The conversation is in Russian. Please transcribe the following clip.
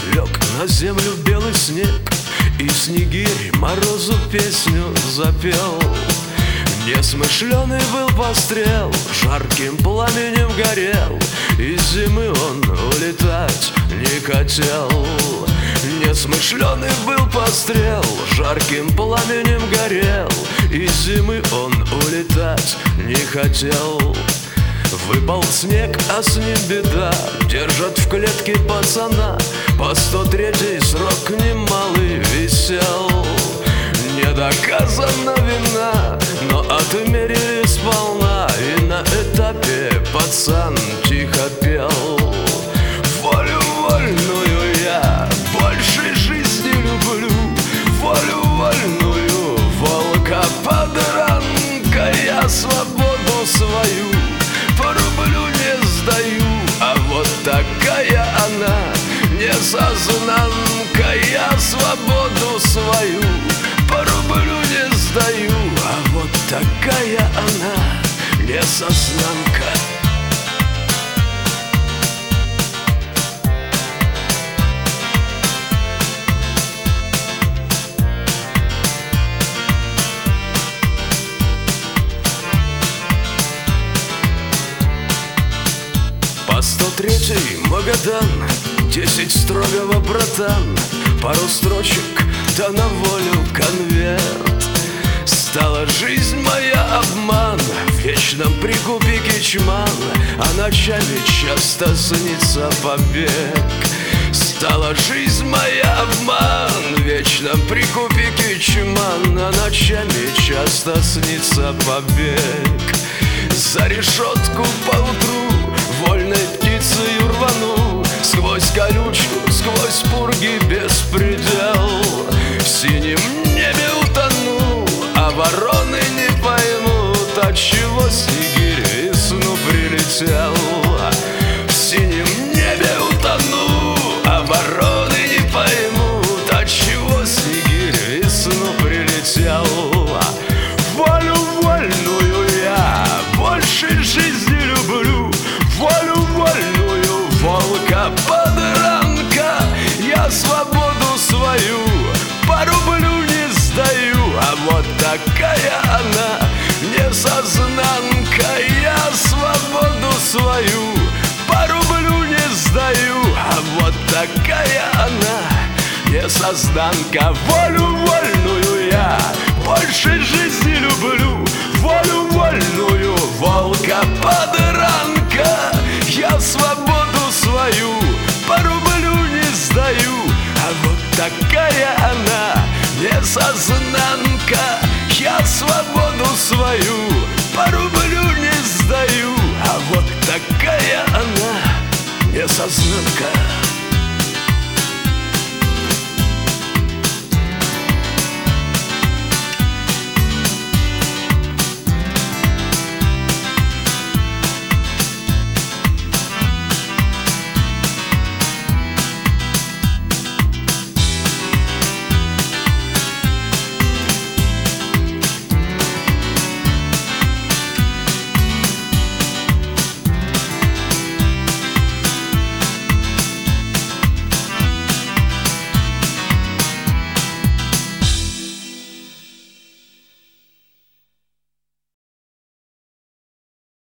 лег на землю белый снег, и снегирь морозу песню запел. Несмышленый был пострел, жарким пламенем горел, из зимы он улетать не хотел. Несмышленый был пострел, жарким пламенем горел, из зимы он улетать не хотел. Выпал снег, а с ним беда, держат в клетке пацана, по 103-й срок немалый висел. Не доказана вина, но отмерили сполна, и на этапе пацан тихо пел. Волю вольную я больше жизни люблю, волю вольную, волка подранка, я свободу свою по рублю не сдаю. А вот такая она, несознанка, я свободу свою по рублю не сдаю. А вот такая она, несознанка. По 103-й Магадан, 10 строгого братан, пару строчек, да на волю конверт. Стала жизнь моя обман, в вечном прикупе кичман, а ночами часто снится побег. Стала жизнь моя обман, в вечном прикупе кичман, а ночами часто снится побег. За решетку поутру вольной птицей рвану, сквозь колючку, сквозь пурги беспредел. В синем небе утону, а вороны не поймут, отчего снегирь весну прилетел. В синем небе утону, а вороны не поймут, отчего снегирь весну прилетел. Волю вольную я больше жизни люблю, волю вольную, волка подранка, я свободу свою по рублю не сдаю. А вот такая она, несознанка, я свободу свою по рублю не сдаю. А вот такая она, несознанка. Волю вольную я больше жизни люблю, волю вольную, волка подранка, я свободу свою по рублю не сдаю. А вот такая она, несознанка, я свободу свою по рублю не сдаю. А вот такая она, несознанка.